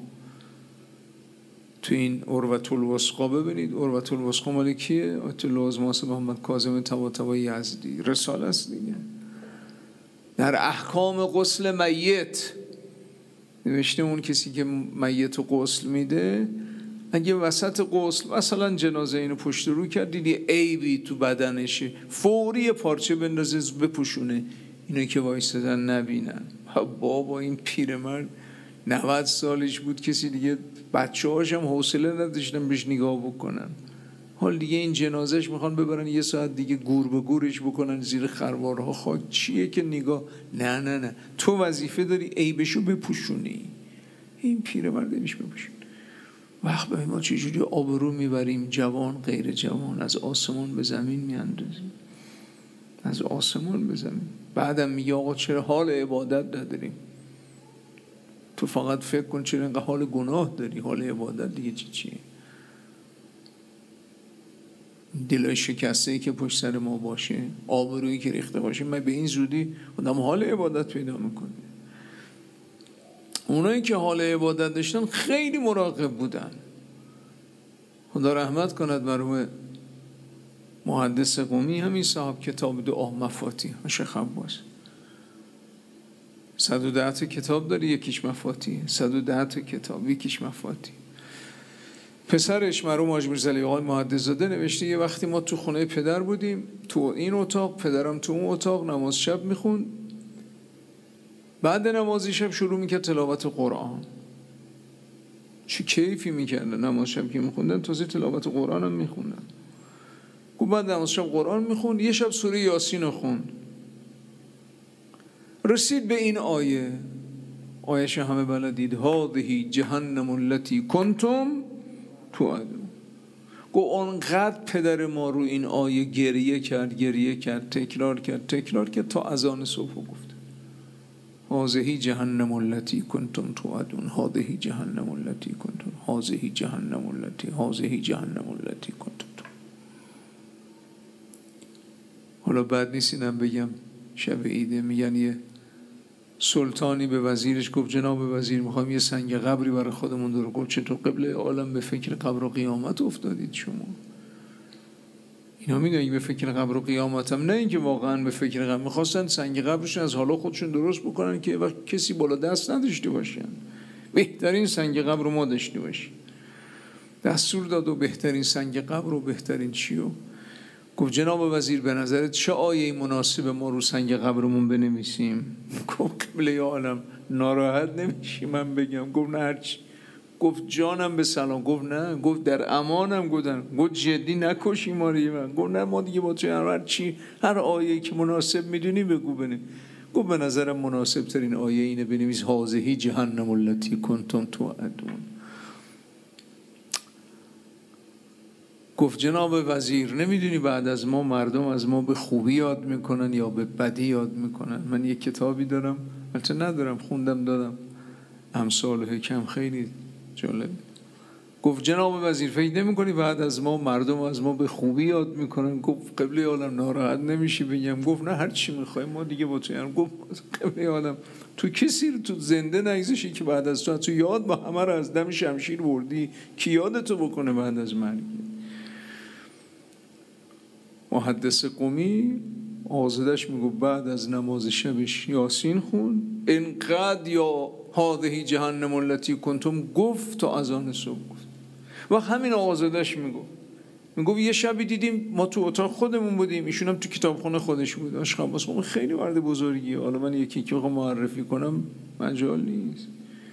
Speaker 1: تو این عروة الوثقی، ببینید عروة الوثقی مال کیه؟ آیت الله عظمت محمد کاظم طباطبایی یزدی، رساله است دیگه. در احکام غسل میت نوشته اون کسی که میت رو غسل میده، اگه وسط غسل مثلا جنازه اینو پشت رو کرد، دیدی عیبی تو بدنشه، فوری پارچه بندازه بپوشونه، اینو که وایستادن نبینن. بابا این پیرمرد نود سالش بود، کسی دیگه بچه هاشم حوصله نداشتن بهش نگاه بکنن. حال دیگه این جنازهش میخوان ببرن یه ساعت دیگه گور به گورش بکنن زیر خروارها. خواهد چیه که نگاه؟ نه نه نه، تو وظیفه داری عیبشو بپوشونی. این پیرمرد نمیش بپوشون. وقت به ما چجوری آبرو میبریم، جوان غیر جوان، از آسمان به زمین میاندازیم، از آسمان به زمین. بعدم میگه آقا چرا حال عبادت نداریم؟ تو فقط فکر کن چرا اینقدر حال گناه داری، حال عبادت دیگه چی چیه؟ دلای شکسته‌ای که پشت سر ما باشه، آبرویی که ریخته باشه، من به این زودی آدم حال عبادت پیدا میکنه. اونایی که حال عبادت داشتن خیلی مراقب بودن. خدا رحمت کند مرحوم محدث قمی، همین صاحب کتاب دعا مفاتیح شیخ عباس، صد و ده تا کتاب داره، یکیش مفاتیح، صد و ده تا کتاب یکیش مفاتیح. پسرش مرحوم حاج میرزا آقای محدث‌زاده نوشته یه وقتی ما تو خونه پدر بودیم، تو این اتاق، پدرم تو اون اتاق نماز شب میخوند. بعد نماز شب شروع میکرد تلاوت قرآن. چه کیفی میکردن نماز شب که میخوندن، تازه تلاوت قرآن هم میخوندن. گفت بعد نماز شب قرآن میخوند، یه شب سوره یاسین رو خوند. رسید به این آیه، آیه‌ش همه بلدید، هذه جهنم التي کنتم توعدون. گفت اونقدر پدر ما رو این آیه گریه کرد گریه کرد تکرار کرد تکرار کرد تا اذان صبح گفت هذه جهنم التي کنتم توعدون، هذه جهنم التي کنتم، هذه جهنم التي، هذه جهنم التي کنتم. حالا بعد نیست اینم بگم، شب عیده میگن یه سلطانی به وزیرش گفت جناب وزیر میخوایم یه سنگ قبری برای خودمون درست. گفت چطور قبل عالم به فکر قبر و قیامت افتادید شما؟ اینا میگن به فکر قبر و قیامت هم، نه اینکه واقعا به فکر قبر، میخواستن سنگ قبرشون از حالا خودشون درست بکنن که وقت کسی بالا دست نداشته باشن، بهترین سنگ قبر رو ما داشته باشیم. دستور داد و بهترین سنگ قبر و بهترین چیو. گفت جناب وزیر به نظرت چه آیه مناسب ما رو سنگ قبرمون بنویسیم؟ گفت قبله عالم ناراحت نمیشی من بگم؟ گفت نه هرچی. گفت جانم به سلام. گفت نه. گفت در امانم. گفتن گفت جدی نکشی ما رو. من گفت نه ما دیگه با تو هر چی هر آیه که مناسب میدونی بگو بنویس. گفت به نظرم مناسب ترین آیه اینه بنویس هذه جهنم التي کنتم توعدون. گفت جناب وزیر نمیدونی بعد از ما مردم از ما به خوبی یاد میکنن یا به بدی یاد میکنن؟ من یک کتابی دارم، البته ندارم، خوندم دادم، امثال و حکم، خیلی جالب. گفت جناب وزیر فکر نمیکنی بعد از ما مردم از ما به خوبی یاد میکنن؟ گفت قبله عالم ناراحت نمیشی بگم؟ گفت نه هر چی میخوای ما دیگه با تو. گفت قبله عالم تو کسی رو تو زنده نگذاشی که بعد از تو تو یاد با همه رو از دم شمشیر بردی، کی یادتو بکنه بعد از مرگ؟ محدث قمی آزادش میگفت بعد از نماز شبش یاسین خون، انقدر یا هذه جهنم التي کنتم گفت تا اذان صبح گفت. و همین آزادش میگفت میگفت یه شبی دیدیم ما تو اتاق خودمون بودیم، ایشون هم تو کتابخونه خودش بود. عاشق عباس قمی خیلی مرد بزرگیه، حالا من یکی که معرفی کنم مجال نیست،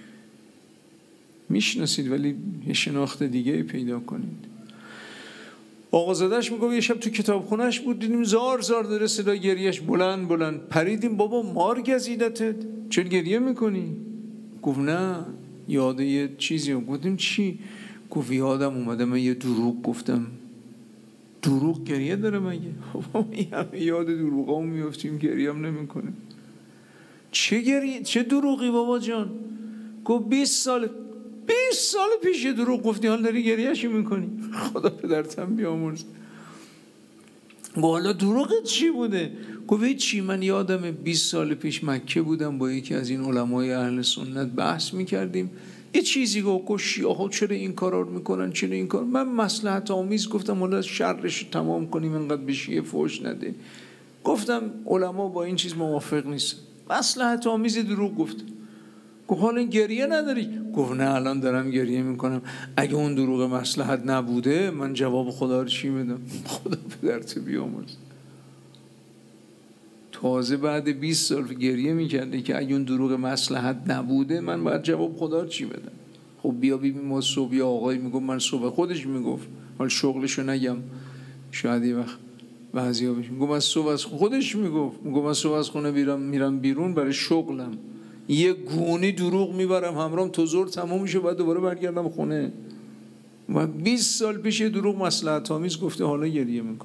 Speaker 1: میشناسید ولی یه شناخت دیگه پیدا کنید. آقازادهش میگه یه شب تو کتابخونهش بود دیدیم زار زار داره صدا گریهش بلند بلند. پریدیم بابا مار گزیدتت چرا گریه میکنی؟ گفت نه یاد یه چیزی. گفتیم چی؟ گفت یادم اومده من یه دروغ گفتم. دروغ گریه داره مگه؟ بابا همه یاد دروغا هم میفتیم گریه هم نمیکنه. چه گریه چه دروغی بابا جان؟ گفت بیست سال بیست سال پیش یه دروغ گفتی حال داری گریهشی میکنی؟ خدا پدرتم بیامرز. گفت حالا دروغت چی بوده؟ گفت چی؟ من یادمه بیست سال پیش مکه بودم با یکی از این علمای اهل سنت بحث میکردیم، یه چیزی گفت شیعه چرا این کارا رو میکنن چرا این کار. من مصلحت آمیز گفتم حالا شرش تمام کنیم انقدر به شیعه فوش نده. گفتم علما با این چیز موافق نیست، مصلحت آمیز دروغ گفت. گفت حالا گریه نداری؟ گفت نه الان دارم گریه میکنم. اگه اون دروغ مصلحت نبوده من جواب خدا رو چی بدم؟ خدا پدرت بیامرز. تازه بعد بیست سال گریه میکرده که اگه اون دروغ مصلحت نبوده من باید جواب خدا رو چی بدم؟ خب بیا ببین ما صبح یا آقای میگفت من صبح خودش میگفت حال شغلشو نگم شاید یه وقت بعضیا بشین گفت من صبح از خودش میگفت میگفت من صبح از خونه میرم میرم بیرون برای شغلم، یه گونی دروغ میبرم همراهم تا ظهر تمام میشه بعد دوباره برگردم خونه. و بیست سال پیش یه دروغ مصلحت آمیز گفته حالا گریه میکنه.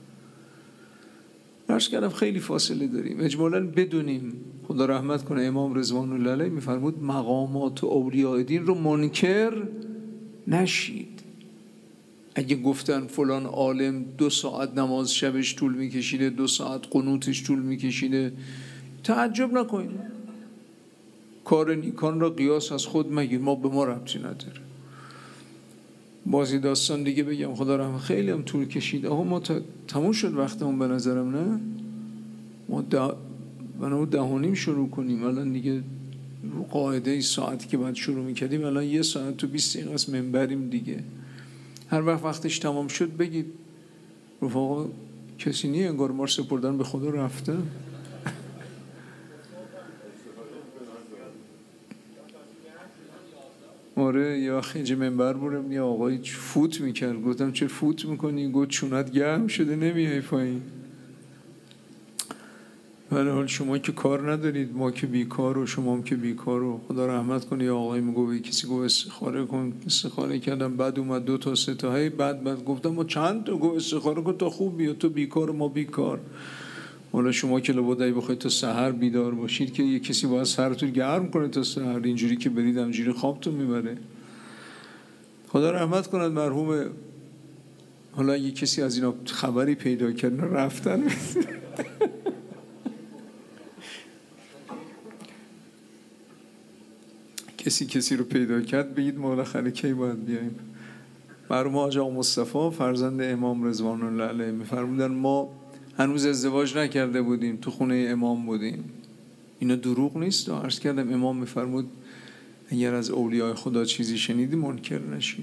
Speaker 1: عرض کردم خیلی فاصله داریم. اجمالاً بدونیم خدا رحمت کنه امام رضوان الله علیه میفرمود مقامات اولیاء دین رو منکر نشید. اگه گفتن فلان عالم دو ساعت نماز شبش طول میکشیده، دو ساعت قنوتش طول میکشیده، تعجب نکنید. کار نیکان را قیاس از خود مگیر، ما به ما ربطی نداره. بازی داستان دیگه بگم خدا رحمت خیلی هم طول کشید. آقا ما تموم شد وقتمون به نظرم، نه؟ ما ده بنا ده و نیم شروع کنیم الان دیگه رو قاعده ای ساعتی که بعد شروع میکردیم الان یه ساعت و بیست دقیقه است منبریم دیگه. هر وقت وقتش تمام شد بگید رفقا کسی نیه، انگار ما سپردن به خدا رفته. آره یه وقت اینجا منبر بودم یه آقایی فوت میکرد، گفتم چه فوت میکنی؟ گفت چونت گرم شده نمیای پایین. ولی حال شما که کار ندارید، ما که بیکار و شما هم که بیکار و خدا رحمت کنه. یا آقایی میگه کسی گفت استخاره کن، استخاره کردم بعد اومد دو تا سه تا هی بعد بعد گفتم ما چند تا گفت استخاره کن تا خوب بیاد، تو بیکار ما بیکار. حالا شما که لبودایی بخواید تا سحر بیدار باشید که یه کسی باید سرتون گرم کنه تا سحر، اینجوری که برید همجوری خوابتون میبره. خدا رحمت کند مرحوم. حالا یه کسی از اینا خبری پیدا کرد رفتن کسی کسی رو پیدا کرد بگید ما بالاخره کی باید بیاییم. مرحوم حاج آقا مصطفی فرزند امام رضوان الله علیه میفرمودن ما هنوز ازدواج نکرده بودیم، تو خونه امام بودیم. اینا دروغ نیست. عرض کردم امام میفرمود اگر از اولیاء خدا چیزی شنیدی منکر نشید.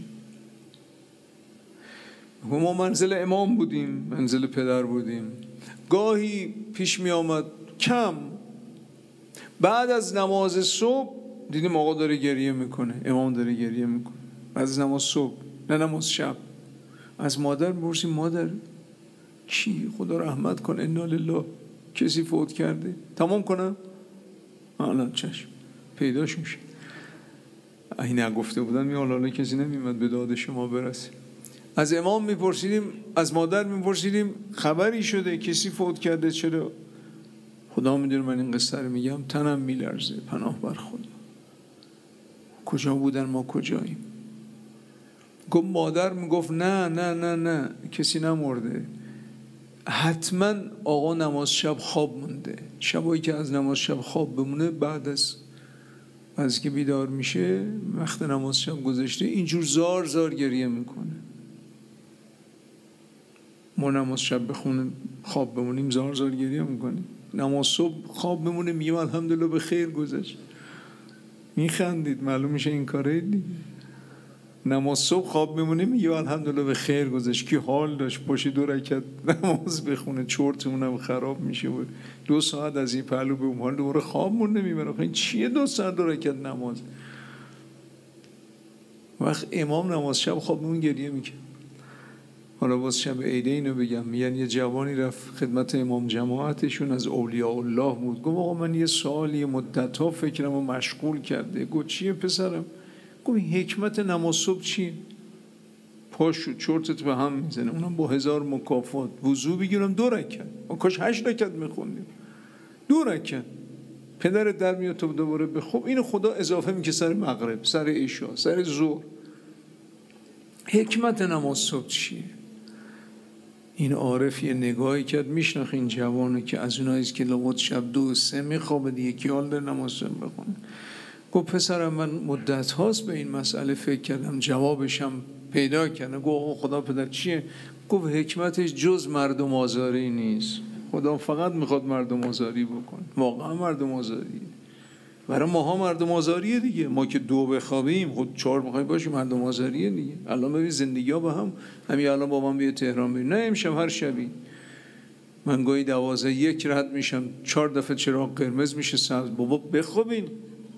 Speaker 1: ما منزل امام بودیم، منزل پدر بودیم. گاهی پیش می آمد کم بعد از نماز صبح دیدیم آقا داره گریه میکنه، امام داره گریه میکنه بعد از نماز صبح، نه نماز شب. از مادر میپرسیم مادر کی؟ خدا رحمت کنه، انا لله، کسی فوت کرده، تمام کنم؟ الان چشم پیداش میشه. این نگفته بودن می حالا کسی نمیمد به داد شما برسه. از امام میپرسیدیم، از مادر میپرسیدیم خبری شده کسی فوت کرده؟ چرا؟ خدا میدونه من این قصه رو میگم تنم میلرزه، پناه بر خدا. کجا بودن ما کجاییم؟ گفت مادر میگفت نه نه نه نه کسی نمرده، حتما آقا نماز شب خواب مونده. شبایی که از نماز شب خواب بمونه بعد از از که بیدار میشه وقت نماز شب گذشته اینجور زار زار گریه میکنه. ما نماز شب بخونیم خواب بمونیم زار زار گریه میکنیم، نماز صبح خواب بمونیم میگیم الحمدلله به خیر گذشت. میخندید معلوم میشه این کاره دیگه. نماز صبح خواب میمونیم میگیم الحمدلله به خیر گذشت. کی حال داشت پاشی دو رکعت نماز بخونه، چرتمونم خراب میشه بود. دو ساعت از این پهلو به اون حال دوباره خواب مون نمیبره. این چیه دو ساعت دو رکعت نماز؟ وقت امام نماز شب خواب میمون گریه میکنه. حالا باز شب عیده اینو بگم، یعنی یه جوانی رفت خدمت امام جماعتشون از اولیاء الله بود. گفت آقا من یه سوالی مدت ها فکرمو مشغول کرده. گفت چیه پسرم؟ گفت حکمت نماز صبح چیه؟ پاشو چرتت به هم میزنه، اونم با هزار مکافات. وضو بگیرم دو رکعت، ما کاش هشت رکعت میخوندیم. دو رکعت پدرت در میاد تو دوباره بخواب. اینو خدا اضافه میکنه سر مغرب، سر عشا، سر ظهر. حکمت نماز صبح چیه؟ این عارف یه نگاهی کرد، میشناخ این جوانه که از اوناییست که لغت شب دو سه میخوابه دیگه کی حال داره نماز صبح بخونه. گفت پسرم من مدت هاست به این مسئله فکر کردم، جوابشم پیدا کردم. گفت خدا پدر چیه؟ گفت حکمتش جز مردم آزاری نیست. خدا فقط میخواد مردم آزاری بکن. واقعا مردم آزاری برای ماها مردم آزاریه دیگه. ما که دو بخوابیم خود چهار بخوایم باشیم مردم آزاریه دیگه. الان ببین زندگی ها با هم همین الان با من بیه تهران بریم، نه امشب هر شبی من گاهی دوازه یک رد میشم چهار دفعه چراغ قرمز میشه سبز. بابا بخوابین.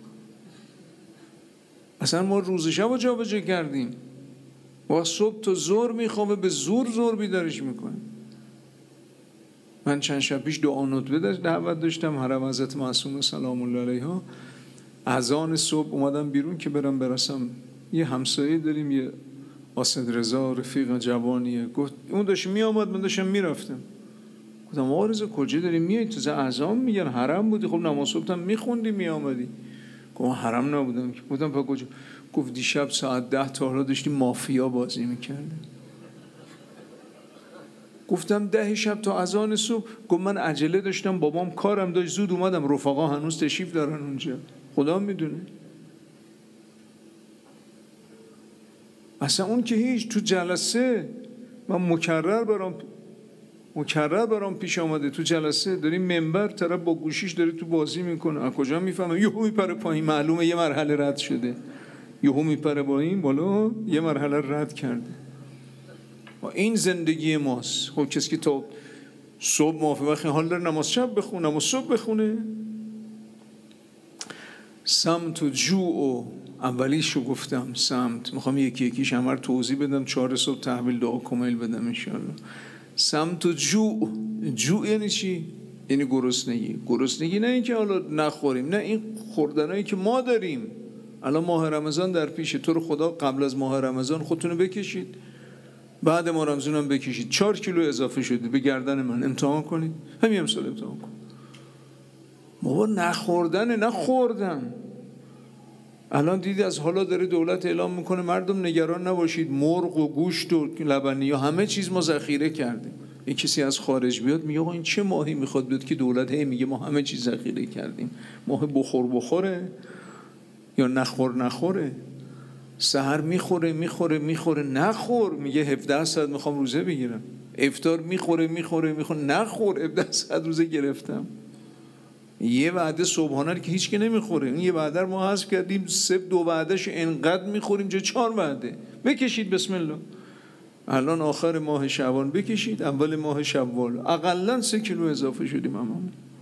Speaker 1: اصلا ما روز شب رو جا بجا کردیم. با صبح تا ظهر میخوابه، به زور زور بیدارش میکنه. من چند شب پیش دعا ندبه دعوت داشتم حرم حضرت معصومه سلام الله علیها. اذان صبح اومدم بیرون که برم برسم. یه همسایه داریم، یه آسد رضا رفیق جوانیه. گفت اون داشت می آمد من داشتم میرفتم. گفتم آقا رضا کجا داری میای؟ تو اذان میگن حرم بودی؟ خب نماز صبح هم میخوندی می آمدی. گفتم حرم نبودم. گفتم پا کجا؟ گفت دیشب ساعت ده تا حالا داشتیم مافیا بازی میکردیم. گفتم ده شب تا اذان صبح. گفت من عجله داشتم، بابام کارم داشت زود اومدم، رفقا هنوز تشریف دارن اونجا. خدا میدونه. اصلا اون که هیچ تو جلسه من مکرر برام مکرر برام پیش آمده، تو جلسه داریم منبر طرف با گوشیش داره تو بازی میکنه. از کجا میفهمم؟ یهو میپره پایین، معلومه یه مرحله رد شده. یهو میپره پایین بالا، یه مرحله رد کرده.
Speaker 2: این زندگی ماست. خب کسی که تا صبح موافقه حال داره نماز شب بخونه، نماز صبح بخونه. سمت و جوع، اولیشو گفتم سمت، میخوام یکی یکیش همه رو توضیح بدم، چهار صبح تحویل دعا کمیل بدم انشاءالله. سمت و جوع، جوع یعنی چی؟ یعنی گرسنگی. گرسنگی نه اینکه حالا نخوریم، نه، این خوردنایی که ما داریم. الان ماه رمضان در پیشه، تو رو خدا قبل از ماه رمضان خودتونو بکشید، بعد ماه رمضان هم بکشید، چهار کیلو اضافه شده به گردن من، امتحان کنید، همین امسال امتحان کن. ما نخوردن، نه خوردن. الان دیدی از حالا داره دولت اعلام میکنه مردم نگران نباشید، مرغ و گوشت و لبنی و همه چیز ما ذخیره کردیم. این کسی از خارج بیاد میگه آقا این چه ماهی میخواد بیاد که دولت هی میگه ما همه چیز ذخیره کردیم؟ ماه بخور بخوره یا نخور نخوره؟ سحر میخوره میخوره میخوره نخور، میگه هفده ساعت میخوام روزه بگیرم. افطار میخوره میخوره میخوره نخور، هفده ساعت روزه گرفتم. یه وعده صبحانه که هیچ که نمیخوره، این یه وعده ما حذف کردیم، سه دو وعدهش انقدر میخوریم جا چهار وعده. بکشید بسم الله. الان آخر ماه شعبان بکشید، اول ماه شوال اقلا سه کیلو اضافه شدیم. اما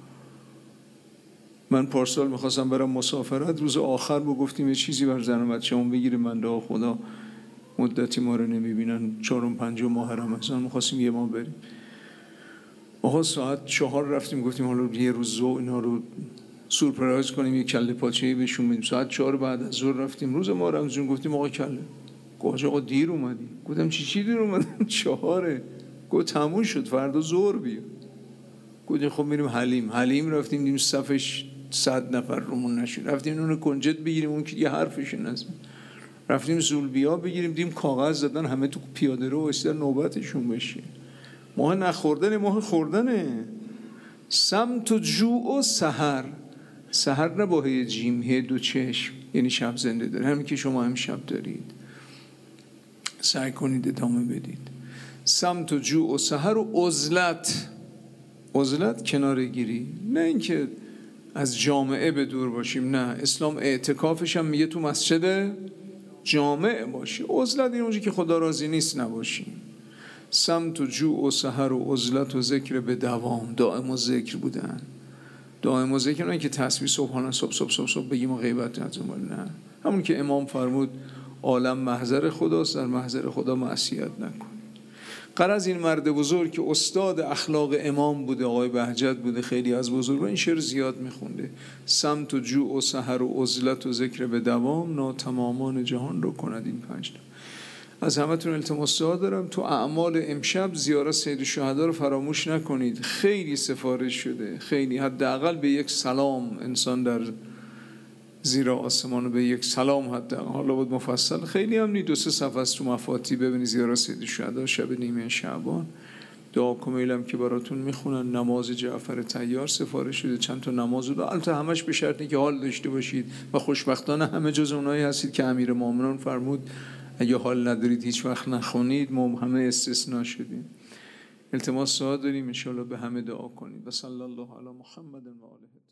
Speaker 2: من پارسال میخواستم برم مسافرت، روز آخر با گفتیم یه چیزی بر زن و بچه‌مون بگیریم، من دعا خدا مدتی ما رو نمیبینن، چهارم پنجم ماه رمضان میخواستیم یه ماه بریم. آقا ساعت چهار رفتیم، گفتیم حالا یه روز زو اینا رو سورپرایز کنیم، یه کله پاچه‌ای بهشون بدیم. ساعت چهار بعد از ظهر رفتیم، روز ما رمضان، گفتیم آقا کله. گفت آقا دیر اومدی. گفتم چی چی دیر اومدم؟ چهاره. گفت تموم شد، فردا ظهر بیا. گفتیم خب میریم حلیم. حلیم رفتیم، دیدیم صفش صد نفر رومون نشد. رفتیم اون کنجد بگیریم، اون که یه حرفش نزد. رفتیم زولبیا بگیریم، دیدیم کاغذ زدن همه تو پیاده رو واسه نوبتشون بشه. ماه نخوردن، ماه خوردنه. سمت و جوع و سحر. سحر نه با هی جیم، هی دو چشم، یعنی شب زنده داره، همین که شما هم شب دارید. سعی کنید ادامه بدید. سمت و جوع و سحر و عزلت. عزلت کناره گیری، نه اینکه از جامعه به دور باشیم، نه، اسلام اعتکافش هم میگه تو مسجد جامع باشی. عزلت این اونجایی که خدا راضی نیست نباشیم. سمت و جوع و سحر و عزلت و ذکر به دوام، دائم و ذکر بودن. دائم و ذکر نه که تسبیح صبحانه صبح صبح صبح صبح بگیم و غیبت نزدیم، نه، همون که امام فرمود عالم محضر خداست، در محضر خدا معصیت نکن. غرض این مرد بزرگ که استاد اخلاق امام بوده، آقای بهجت بوده، خیلی از بزرگان این شعر زیاد میخونده. سمت و جوع و سحر و عزلت و ذکر به دوام، ناتمامان جهان رو کند این پنج تا. از همتون التماس دعا دارم تو اعمال امشب زیارت سید الشهدا رو فراموش نکنید. خیلی سفارش شده، خیلی، حداقل به یک سلام انسان در زیر آسمان به یک سلام، حتی حالا بود مفصل، خیلی هم نید، دو سه صفحه از تو مفاتی ببینید زیارت سید الشهدا شب نیمه شعبان. دعا کمیلم که براتون میخونن. نماز جعفر طیار سفارش شده، چند تا نماز رو، البته همش به شرطی که حال داشته باشید و خوشبختانه همه جز اونایی هستید که امیرالمومنین فرمود اگه حال ندارید هیچ وقت نخونید. ما همه استثناء شدیم. التماس دعا داریم ان شاء الله به همه دعا کنید. و صلی الله علی محمد و آله.